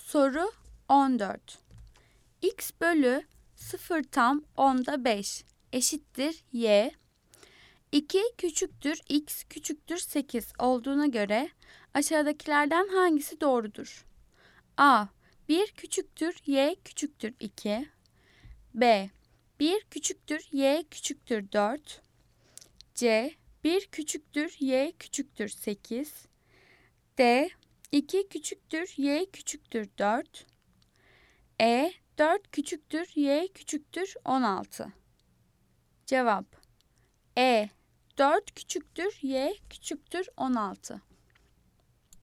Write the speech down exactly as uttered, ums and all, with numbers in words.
Soru on dört. X bölü sıfır tam onda beş eşittir y. iki küçüktür x küçüktür sekiz olduğuna göre aşağıdakilerden hangisi doğrudur? A. bir küçüktür y küçüktür iki. B. bir küçüktür y küçüktür dört. C. bir küçüktür y küçüktür sekiz. D. iki küçüktür y küçüktür dört. E. dört küçüktür y küçüktür on altı. Cevap E. dört küçüktür y küçüktür on altı.